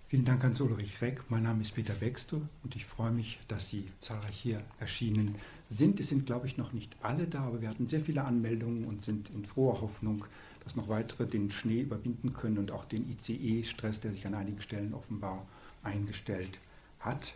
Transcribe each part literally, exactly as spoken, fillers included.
Vielen Dank an Ulrich Reck. Mein Name ist Peter Baxter und ich freue mich, dass Sie zahlreich hier erschienen sind. Es sind, glaube ich, noch nicht alle da, aber wir hatten sehr viele Anmeldungen und sind in froher Hoffnung, dass noch weitere den Schnee überwinden können und auch den I C E-Stress, der sich an einigen Stellen offenbar eingestellt hat.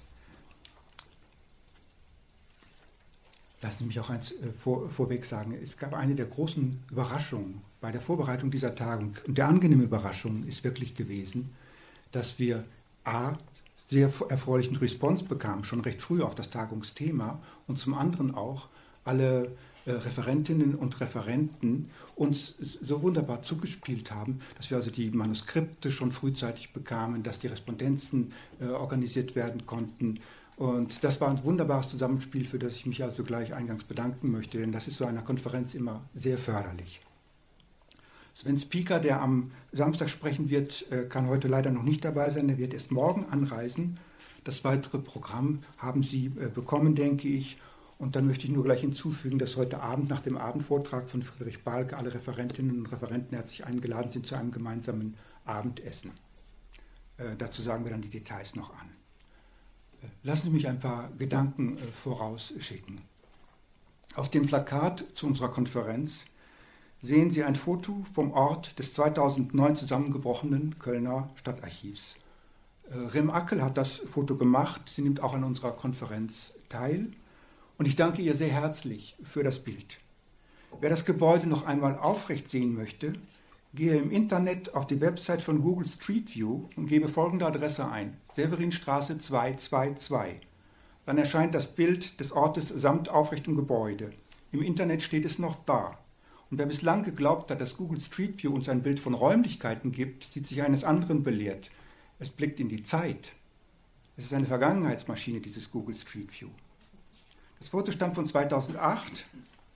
Lassen Sie mich auch eins äh, vor, vorweg sagen. Es gab eine der großen Überraschungen bei der Vorbereitung dieser Tagung. Und der angenehme Überraschung ist wirklich gewesen, dass wir a. sehr erfreulichen Response bekamen, schon recht früh auf das Tagungsthema, und zum anderen auch alle äh, Referentinnen und Referenten uns so wunderbar zugespielt haben, dass wir also die Manuskripte schon frühzeitig bekamen, dass die Respondenzen äh, organisiert werden konnten. Und das war ein wunderbares Zusammenspiel, für das ich mich also gleich eingangs bedanken möchte, denn das ist so einer Konferenz immer sehr förderlich. Sven Spiker, der am Samstag sprechen wird, kann heute leider noch nicht dabei sein. Er wird erst morgen anreisen. Das weitere Programm haben Sie bekommen, denke ich. Und dann möchte ich nur gleich hinzufügen, dass heute Abend nach dem Abendvortrag von Friedrich Balke alle Referentinnen und Referenten herzlich eingeladen sind zu einem gemeinsamen Abendessen. Äh, dazu sagen wir dann die Details noch an. Äh, lassen Sie mich ein paar Gedanken äh, vorausschicken. Auf dem Plakat zu unserer Konferenz sehen Sie ein Foto vom Ort des zweitausendneun zusammengebrochenen Kölner Stadtarchivs. Rem Ackel hat das Foto gemacht, sie nimmt auch an unserer Konferenz teil und ich danke ihr sehr herzlich für das Bild. Wer das Gebäude noch einmal aufrecht sehen möchte, gehe im Internet auf die Website von Google Street View und gebe folgende Adresse ein: Severinstraße zweihundertzweiundzwanzig. Dann erscheint das Bild des Ortes samt aufrechtem Gebäude. Im Internet steht es noch da. Und wer bislang geglaubt hat, dass Google Street View uns ein Bild von Räumlichkeiten gibt, sieht sich eines anderen belehrt. Es blickt in die Zeit. Es ist eine Vergangenheitsmaschine, dieses Google Street View. Das Foto stammt von zweitausendacht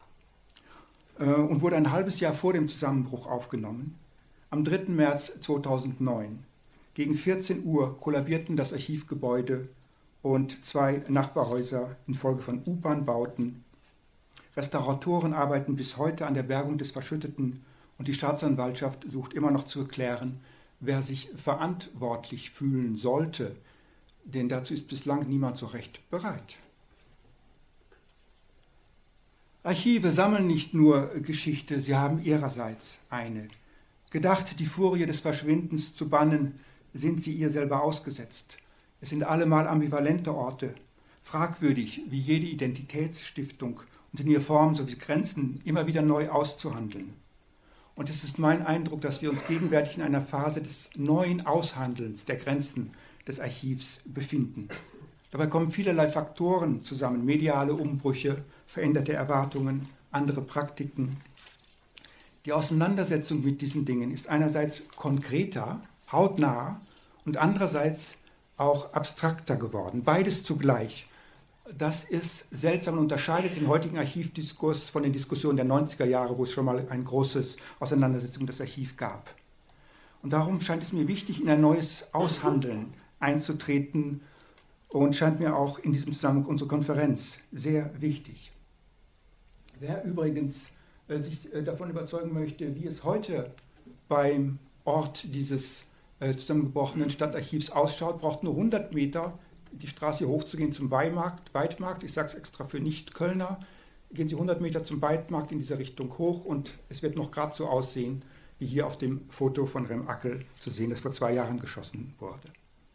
äh, und wurde ein halbes Jahr vor dem Zusammenbruch aufgenommen. Am dritten März zweitausendneun. Gegen vierzehn Uhr kollabierten das Archivgebäude und zwei Nachbarhäuser infolge von U-Bahn-Bauten. Restauratoren arbeiten bis heute an der Bergung des Verschütteten und die Staatsanwaltschaft sucht immer noch zu erklären, wer sich verantwortlich fühlen sollte, denn dazu ist bislang niemand so recht bereit. Archive sammeln nicht nur Geschichte, sie haben ihrerseits eine. Gedacht, die Furie des Verschwindens zu bannen, sind sie ihr selber ausgesetzt. Es sind allemal ambivalente Orte, fragwürdig wie jede Identitätsstiftung und in ihrer Form sowie Grenzen immer wieder neu auszuhandeln. Und es ist mein Eindruck, dass wir uns gegenwärtig in einer Phase des neuen Aushandelns der Grenzen des Archivs befinden. Dabei kommen vielerlei Faktoren zusammen: mediale Umbrüche, veränderte Erwartungen, andere Praktiken. Die Auseinandersetzung mit diesen Dingen ist einerseits konkreter, hautnah und andererseits auch abstrakter geworden. Beides zugleich. Das ist seltsam und unterscheidet den heutigen Archivdiskurs von den Diskussionen der neunziger Jahre, wo es schon mal eine große Auseinandersetzung des Archivs gab. Und darum scheint es mir wichtig, in ein neues Aushandeln einzutreten und scheint mir auch in diesem Zusammenhang unsere Konferenz sehr wichtig. Wer übrigens äh, sich äh, davon überzeugen möchte, wie es heute beim Ort dieses äh, zusammengebrochenen Stadtarchivs ausschaut, braucht nur hundert Meter die Straße hier hochzugehen zum Weidmarkt. Weidmarkt, ich sage es extra für Nicht-Kölner, gehen Sie hundert Meter zum Weidmarkt in dieser Richtung hoch und es wird noch gerade so aussehen, wie hier auf dem Foto von Rem Ackel zu sehen, das vor zwei Jahren geschossen wurde.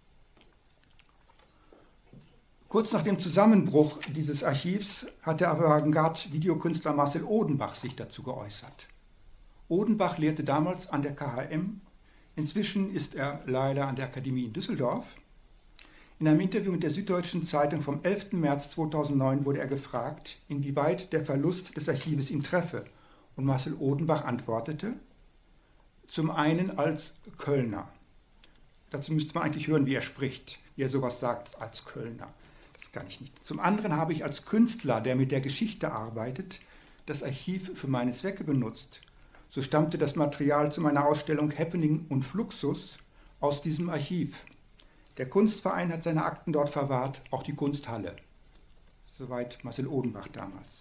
Kurz nach dem Zusammenbruch dieses Archivs hat der Avantgarde-Videokünstler Marcel Odenbach sich dazu geäußert. Odenbach lehrte damals an der K H M, inzwischen ist er leider an der Akademie in Düsseldorf. In einem Interview mit der Süddeutschen Zeitung vom elften März zweitausendneun wurde er gefragt, inwieweit der Verlust des Archives ihn treffe. Und Marcel Odenbach antwortete: Zum einen als Kölner. Dazu müsste man eigentlich hören, wie er spricht, wie er sowas sagt als Kölner. Das kann ich nicht. Zum anderen habe ich als Künstler, der mit der Geschichte arbeitet, das Archiv für meine Zwecke benutzt. So stammte das Material zu meiner Ausstellung Happening und Fluxus aus diesem Archiv. Der Kunstverein hat seine Akten dort verwahrt, auch die Kunsthalle. Soweit Marcel Odenbach damals.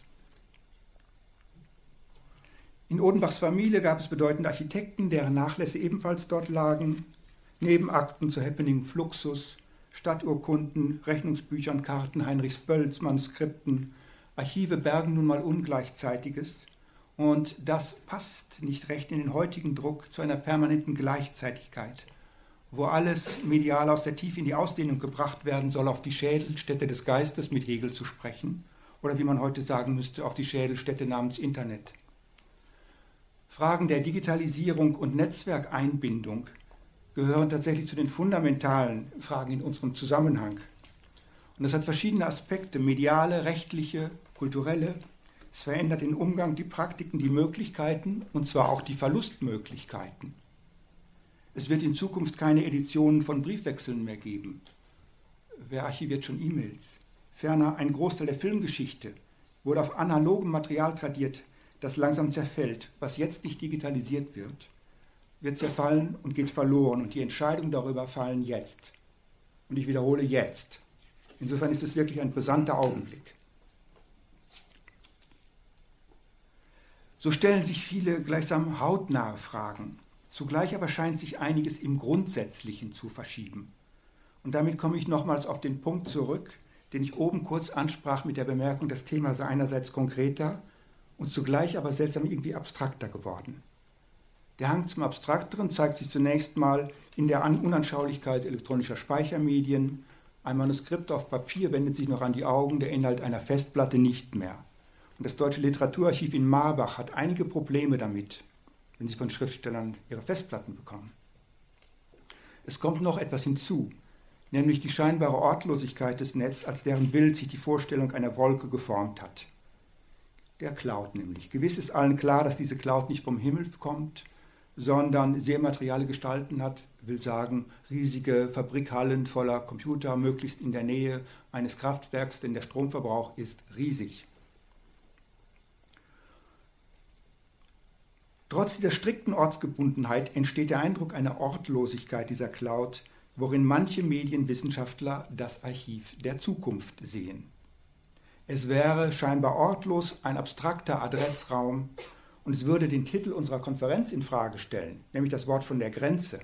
In Odenbachs Familie gab es bedeutende Architekten, deren Nachlässe ebenfalls dort lagen. Nebenakten zu Happening Fluxus, Stadturkunden, Rechnungsbüchern, Karten Heinrichs Bölls, Manuskripten. Archive bergen nun mal Ungleichzeitiges und das passt nicht recht in den heutigen Druck zu einer permanenten Gleichzeitigkeit, wo alles medial aus der Tiefe in die Ausdehnung gebracht werden soll, auf die Schädelstätte des Geistes mit Hegel zu sprechen, oder wie man heute sagen müsste, auf die Schädelstätte namens Internet. Fragen der Digitalisierung und Netzwerkeinbindung gehören tatsächlich zu den fundamentalen Fragen in unserem Zusammenhang. Und das hat verschiedene Aspekte, mediale, rechtliche, kulturelle. Es verändert den Umgang, die Praktiken, die Möglichkeiten, und zwar auch die Verlustmöglichkeiten. Es wird in Zukunft keine Editionen von Briefwechseln mehr geben. Wer archiviert schon E-Mails? Ferner, ein Großteil der Filmgeschichte wurde auf analogem Material tradiert, das langsam zerfällt. Was jetzt nicht digitalisiert wird, wird zerfallen und geht verloren. Und die Entscheidungen darüber fallen jetzt. Und ich wiederhole, jetzt. Insofern ist es wirklich ein brisanter Augenblick. So stellen sich viele gleichsam hautnahe Fragen. Zugleich aber scheint sich einiges im Grundsätzlichen zu verschieben. Und damit komme ich nochmals auf den Punkt zurück, den ich oben kurz ansprach mit der Bemerkung, das Thema sei einerseits konkreter und zugleich aber seltsam irgendwie abstrakter geworden. Der Hang zum Abstrakteren zeigt sich zunächst mal in der Unanschaulichkeit elektronischer Speichermedien. Ein Manuskript auf Papier wendet sich noch an die Augen, der Inhalt einer Festplatte nicht mehr. Und das Deutsche Literaturarchiv in Marbach hat einige Probleme damit, wenn sie von Schriftstellern ihre Festplatten bekommen. Es kommt noch etwas hinzu, nämlich die scheinbare Ortlosigkeit des Netzes, als deren Bild sich die Vorstellung einer Wolke geformt hat. Der Cloud nämlich. Gewiss ist allen klar, dass diese Cloud nicht vom Himmel kommt, sondern sehr materielle Gestalten hat, will sagen, riesige Fabrikhallen voller Computer, möglichst in der Nähe eines Kraftwerks, denn der Stromverbrauch ist riesig. Trotz dieser strikten Ortsgebundenheit entsteht der Eindruck einer Ortlosigkeit dieser Cloud, worin manche Medienwissenschaftler das Archiv der Zukunft sehen. Es wäre scheinbar ortlos, ein abstrakter Adressraum, und es würde den Titel unserer Konferenz in Frage stellen, nämlich das Wort von der Grenze.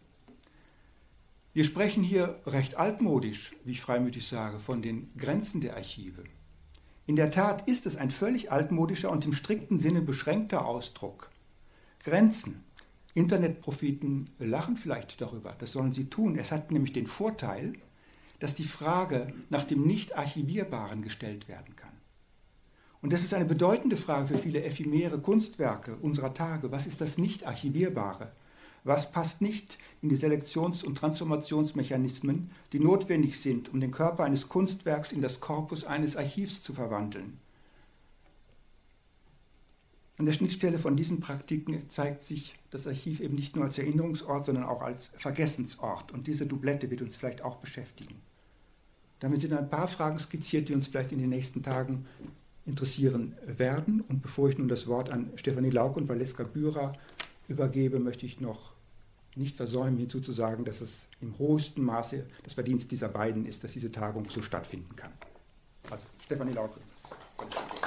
Wir sprechen hier recht altmodisch, wie ich freimütig sage, von den Grenzen der Archive. In der Tat ist es ein völlig altmodischer und im strikten Sinne beschränkter Ausdruck. Grenzen. Internetpropheten lachen vielleicht darüber, das sollen sie tun. Es hat nämlich den Vorteil, dass die Frage nach dem Nicht-Archivierbaren gestellt werden kann. Und das ist eine bedeutende Frage für viele ephemere Kunstwerke unserer Tage. Was ist das Nicht-Archivierbare? Was passt nicht in die Selektions- und Transformationsmechanismen, die notwendig sind, um den Körper eines Kunstwerks in das Korpus eines Archivs zu verwandeln? An der Schnittstelle von diesen Praktiken zeigt sich das Archiv eben nicht nur als Erinnerungsort, sondern auch als Vergessensort. Und diese Doublette wird uns vielleicht auch beschäftigen. Damit sind ein paar Fragen skizziert, die uns vielleicht in den nächsten Tagen interessieren werden. Und bevor ich nun das Wort an Stefanie Lauck und Valeska Bührer übergebe, möchte ich noch nicht versäumen, hinzuzusagen, dass es im höchsten Maße das Verdienst dieser beiden ist, dass diese Tagung so stattfinden kann. Also Stefanie Lauck.